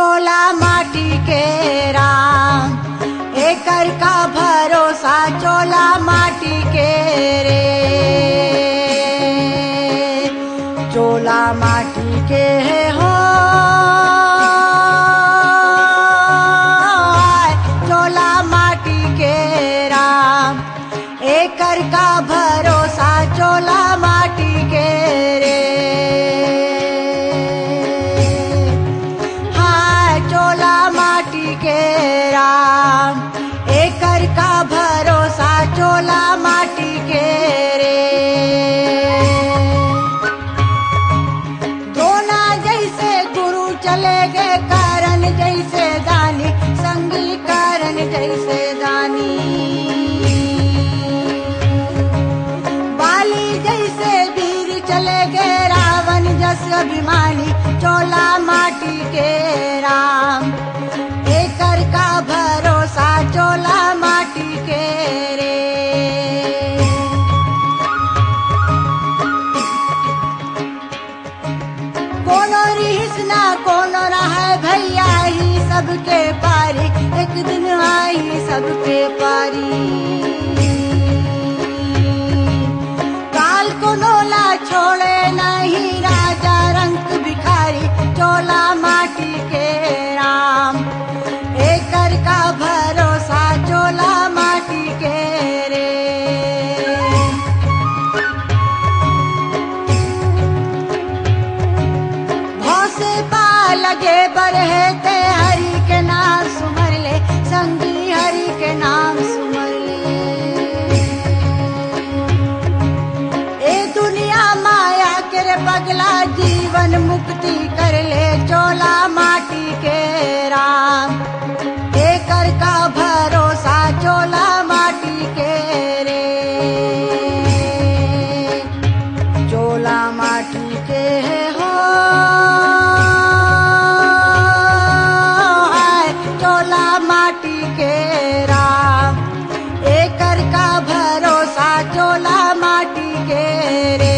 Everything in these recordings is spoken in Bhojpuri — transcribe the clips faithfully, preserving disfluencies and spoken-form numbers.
चोला माटी के राम, एकर का भरोसा चोला माटी के रे। चोला माटी के हो चोला माटी के राम, एकर का भरोसा चोला माटी के रे। हाय चोला माटी के राम, एकर का भरोसा चोला माटी के रे। द्रोणा जैसे गुरु चले गए करण जैसे दानी, संगी करण जैसे दानी। बाली जैसे वीर चले गए रावण जस अभिमानी, चोला माटी के राम, एकर का भरोसा चोला माटी के रे। कोनो रिहिस ना कोनो रहे भैया ही सबके पारी, एक दिन आई सबके पारी। काल को नोला छोड़े नहीं राजा रंग भिखारी, चोला माटी के राम, एकर का भरोसा चोला माटी के रे। भौसे पा लगे बरहे ते हरि के नाम सुमर ले, संगी हरि के नाम सुमर ले। ए दुनिया माया के रे पगला जीवन मुक्ति कर ले, चोला माटी के राम, एकर का भरोसा चोला माटी के रे। चोला माटी के हो हाय चोला माटी के राम, एकर का भरोसा चोला माटी के रे।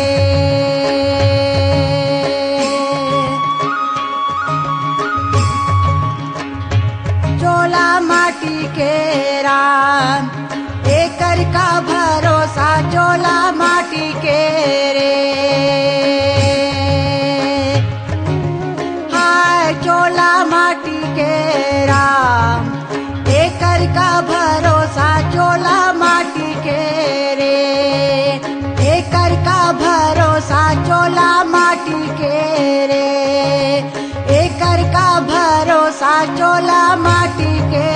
चोला माटी के राम, एकर का भरोसा चोला माटी के रे। हाय चोला माटी के राम, एकर का भरोसा चोला माटी के रे। एकर का भरोसा चोला माटी के रे, एकर का भरोसा चोला माटी के